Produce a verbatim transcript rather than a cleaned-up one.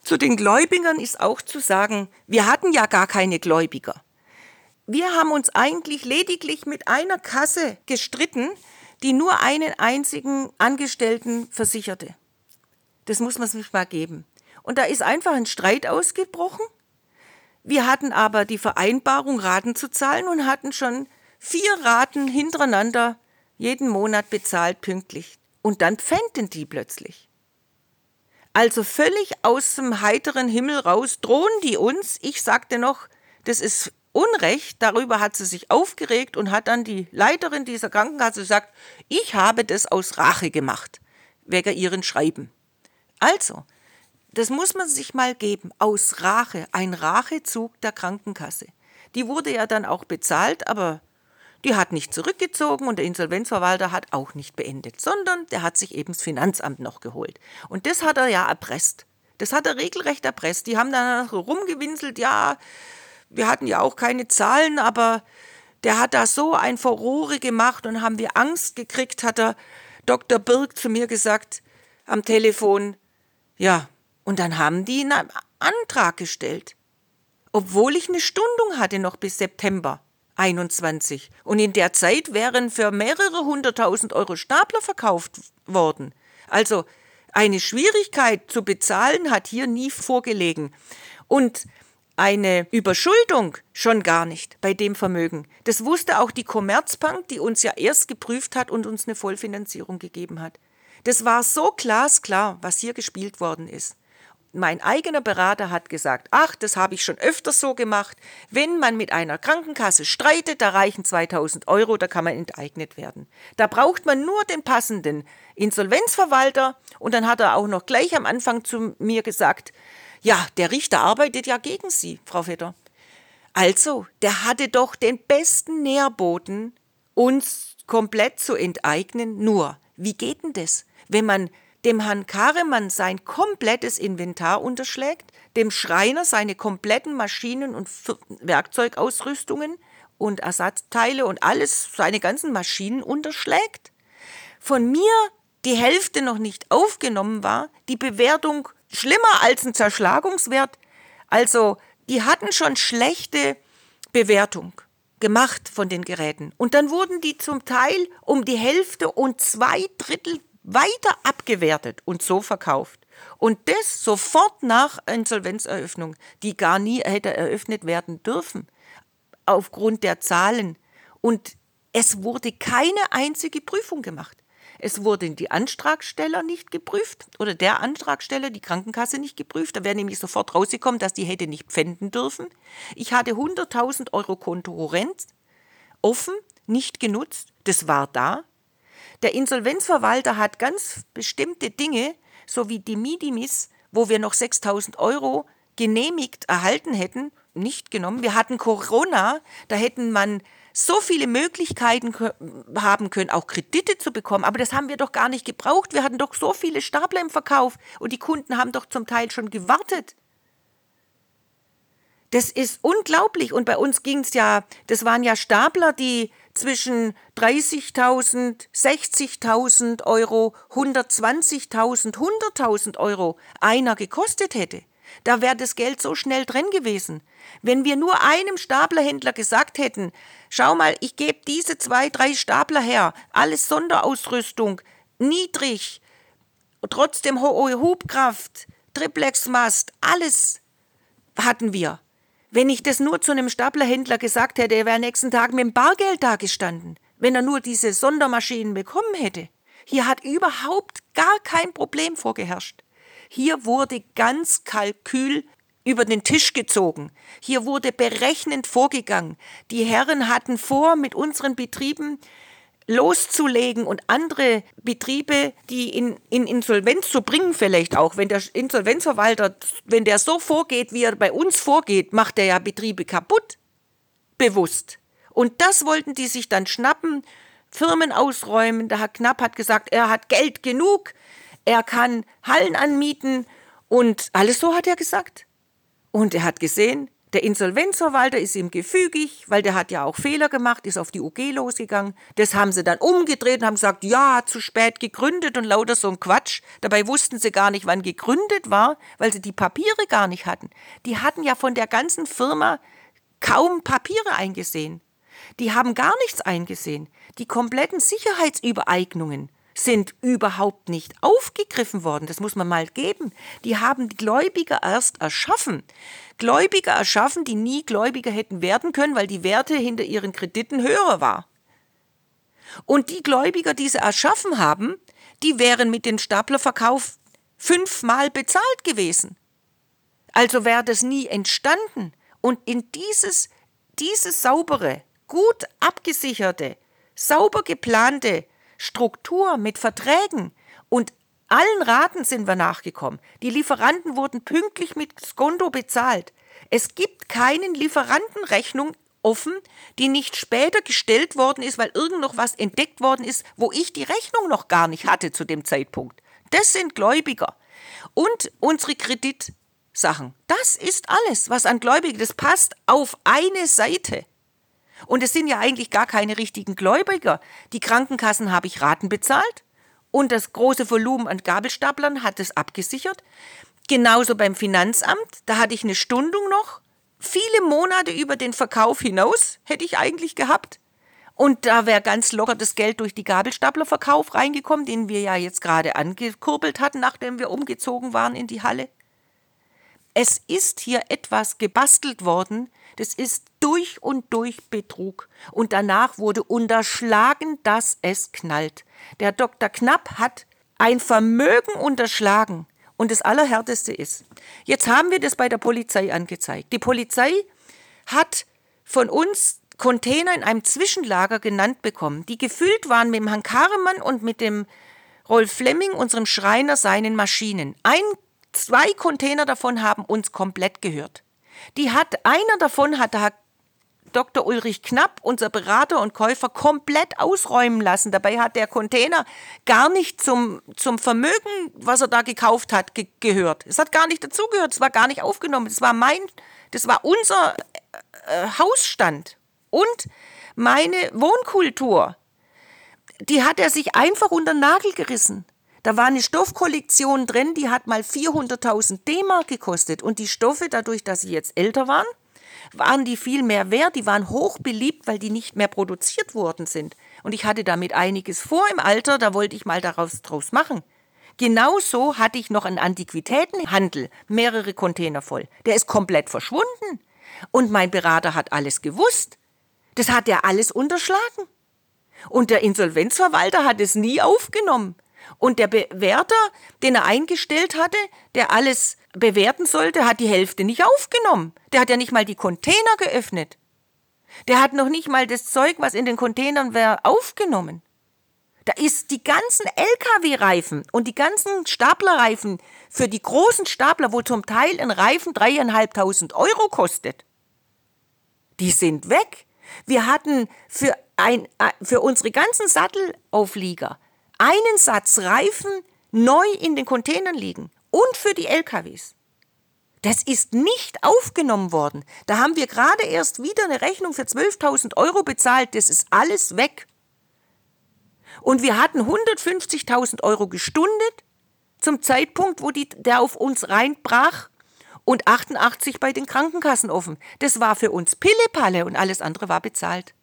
Zu den Gläubigern ist auch zu sagen, wir hatten ja gar keine Gläubiger. Wir haben uns eigentlich lediglich mit einer Kasse gestritten, die nur einen einzigen Angestellten versicherte. Das muss man sich mal geben. Und da ist einfach ein Streit ausgebrochen. Wir hatten aber die Vereinbarung, Raten zu zahlen und hatten schon vier Raten hintereinander jeden Monat bezahlt pünktlich. Und dann pfänden die plötzlich. Also völlig aus dem heiteren Himmel raus drohen die uns. Ich sagte noch, das ist Unrecht. Darüber hat sie sich aufgeregt und hat dann die Leiterin dieser Krankenkasse gesagt, ich habe das aus Rache gemacht, wegen ihren Schreiben. Also, das muss man sich mal geben, aus Rache, ein Rachezug der Krankenkasse. Die wurde ja dann auch bezahlt, aber die hat nicht zurückgezogen und der Insolvenzverwalter hat auch nicht beendet, sondern der hat sich eben das Finanzamt noch geholt. Und das hat er ja erpresst. Das hat er regelrecht erpresst. Die haben dann rumgewinselt, ja, wir hatten ja auch keine Zahlen, aber der hat da so ein Furore gemacht und haben wir Angst gekriegt, hat der Doktor Birk zu mir gesagt am Telefon. Ja, und dann haben die einen Antrag gestellt, obwohl ich eine Stundung hatte noch bis September einundzwanzig. Und in der Zeit wären für mehrere hunderttausend Euro Stapler verkauft worden. Also eine Schwierigkeit zu bezahlen hat hier nie vorgelegen. Und eine Überschuldung schon gar nicht bei dem Vermögen. Das wusste auch die Commerzbank, die uns ja erst geprüft hat und uns eine Vollfinanzierung gegeben hat. Das war so glasklar, was hier gespielt worden ist. Mein eigener Berater hat gesagt, ach, das habe ich schon öfters so gemacht. Wenn man mit einer Krankenkasse streitet, da reichen zweitausend Euro, da kann man enteignet werden. Da braucht man nur den passenden Insolvenzverwalter. Und dann hat er auch noch gleich am Anfang zu mir gesagt, ja, der Richter arbeitet ja gegen Sie, Frau Vetter. Also, der hatte doch den besten Nährboten, uns komplett zu enteignen. Nur, wie geht denn das, wenn man dem Herrn Karemann sein komplettes Inventar unterschlägt, dem Schreiner seine kompletten Maschinen- und Werkzeugausrüstungen und Ersatzteile und alles, seine ganzen Maschinen unterschlägt? Von mir die Hälfte noch nicht aufgenommen war, die Bewertung schlimmer als ein Zerschlagungswert. Also, die hatten schon schlechte Bewertung gemacht von den Geräten. Und dann wurden die zum Teil um die Hälfte und zwei Drittel weiter abgewertet und so verkauft. Und das sofort nach Insolvenzeröffnung, die gar nie hätte eröffnet werden dürfen, aufgrund der Zahlen. Und es wurde keine einzige Prüfung gemacht. Es wurden die Antragsteller nicht geprüft oder der Antragsteller, die Krankenkasse nicht geprüft. Da wäre nämlich sofort rausgekommen, dass die hätte nicht pfänden dürfen. Ich hatte hunderttausend Euro Kontokorrent offen, nicht genutzt. Das war da. Der Insolvenzverwalter hat ganz bestimmte Dinge, so wie die Minimis, wo wir noch sechstausend Euro genehmigt erhalten hätten, nicht genommen. Wir hatten Corona, da hätten man so viele Möglichkeiten haben können, auch Kredite zu bekommen, aber das haben wir doch gar nicht gebraucht. Wir hatten doch so viele Stapler im Verkauf und die Kunden haben doch zum Teil schon gewartet. Das ist unglaublich und bei uns ging es ja, das waren ja Stapler, die zwischen dreißigtausend, sechzigtausend Euro, hundertzwanzigtausend, hunderttausend Euro einer gekostet hätte. Da wäre das Geld so schnell drin gewesen. Wenn wir nur einem Staplerhändler gesagt hätten, schau mal, ich gebe diese zwei, drei Stapler her, alles Sonderausrüstung, niedrig, trotzdem hohe Hubkraft, Triplexmast, alles hatten wir. Wenn ich das nur zu einem Staplerhändler gesagt hätte, er wäre nächsten Tag mit dem Bargeld dagestanden, wenn er nur diese Sondermaschinen bekommen hätte. Hier hat überhaupt gar kein Problem vorgeherrscht. Hier wurde ganz Kalkül über den Tisch gezogen. Hier wurde berechnend vorgegangen. Die Herren hatten vor, mit unseren Betrieben loszulegen und andere Betriebe, die in, in Insolvenz zu bringen vielleicht auch. Wenn der Insolvenzverwalter, wenn der so vorgeht, wie er bei uns vorgeht, macht er ja Betriebe kaputt. Bewusst. Und das wollten die sich dann schnappen, Firmen ausräumen. Der Herr Knapp hat gesagt, er hat Geld genug, er kann Hallen anmieten und alles so hat er gesagt. Und er hat gesehen, Der Insolvenzverwalter ist ihm gefügig, weil der hat ja auch Fehler gemacht, ist auf die U G losgegangen. Das haben sie dann umgedreht und haben gesagt, ja, zu spät gegründet und lauter so ein Quatsch. Dabei wussten sie gar nicht, wann gegründet war, weil sie die Papiere gar nicht hatten. Die hatten ja von der ganzen Firma kaum Papiere eingesehen. Die haben gar nichts eingesehen. Die kompletten Sicherheitsübereignungen sind überhaupt nicht aufgegriffen worden. Das muss man mal geben. Die haben die Gläubiger erst erschaffen. Gläubiger erschaffen, die nie Gläubiger hätten werden können, weil die Werte hinter ihren Krediten höher war. Und die Gläubiger, die sie erschaffen haben, die wären mit dem Staplerverkauf fünfmal bezahlt gewesen. Also wäre das nie entstanden. Und in dieses, dieses saubere, gut abgesicherte, sauber geplante Struktur mit Verträgen und allen Raten sind wir nachgekommen. Die Lieferanten wurden pünktlich mit Skonto bezahlt. Es gibt keinen Lieferantenrechnung offen, die nicht später gestellt worden ist, weil irgend noch was entdeckt worden ist, wo ich die Rechnung noch gar nicht hatte zu dem Zeitpunkt. Das sind Gläubiger. Und unsere Kreditsachen. Das ist alles, was an Gläubigen, das passt auf eine Seite. Und es sind ja eigentlich gar keine richtigen Gläubiger. Die Krankenkassen habe ich Raten bezahlt und das große Volumen an Gabelstaplern hat es abgesichert. Genauso beim Finanzamt, da hatte ich eine Stundung noch. Viele Monate über den Verkauf hinaus hätte ich eigentlich gehabt. Und da wäre ganz locker das Geld durch die Gabelstaplerverkauf reingekommen, den wir ja jetzt gerade angekurbelt hatten, nachdem wir umgezogen waren in die Halle. Es ist hier etwas gebastelt worden, das ist durch und durch Betrug. Und danach wurde unterschlagen, dass es knallt. Der Doktor Knapp hat ein Vermögen unterschlagen. Und das Allerhärteste ist, jetzt haben wir das bei der Polizei angezeigt. Die Polizei hat von uns Container in einem Zwischenlager genannt bekommen, die gefüllt waren mit dem Herrn Karemann und mit dem Rolf Flemming, unserem Schreiner, seinen Maschinen. Ein Zwei Container davon haben uns komplett gehört. Die hat, einer davon hat der Herr Doktor Ulrich Knapp, unser Berater und Käufer, komplett ausräumen lassen. Dabei hat der Container gar nicht zum, zum Vermögen, was er da gekauft hat, ge- gehört. Es hat gar nicht dazugehört, es war gar nicht aufgenommen. Das war mein, das war unser äh, Hausstand und meine Wohnkultur. Die hat er sich einfach unter den Nagel gerissen. Da war eine Stoffkollektion drin, die hat mal vierhunderttausend D-Mark gekostet. Und die Stoffe, dadurch, dass sie jetzt älter waren, waren die viel mehr wert. Die waren hoch beliebt, weil die nicht mehr produziert worden sind. Und ich hatte damit einiges vor im Alter, da wollte ich mal daraus draus machen. Genauso hatte ich noch einen Antiquitätenhandel, mehrere Container voll. Der ist komplett verschwunden. Und mein Berater hat alles gewusst. Das hat er alles unterschlagen. Und der Insolvenzverwalter hat es nie aufgenommen. Und der Bewerter, den er eingestellt hatte, der alles bewerten sollte, hat die Hälfte nicht aufgenommen. Der hat ja nicht mal die Container geöffnet. Der hat noch nicht mal das Zeug, was in den Containern wäre, aufgenommen. Da ist die ganzen L K W-Reifen und die ganzen Staplerreifen für die großen Stapler, wo zum Teil ein Reifen dreieinhalbtausend Euro kostet, die sind weg. Wir hatten für, ein, für unsere ganzen Sattelauflieger einen Satz Reifen neu in den Containern liegen und für die L K Ws. Das ist nicht aufgenommen worden. Da haben wir gerade erst wieder eine Rechnung für zwölftausend Euro bezahlt. Das ist alles weg. Und wir hatten hundertfünfzigtausend Euro gestundet zum Zeitpunkt, wo die, der auf uns reinbrach und achtundachtzig bei den Krankenkassen offen. Das war für uns Pillepalle und alles andere war bezahlt.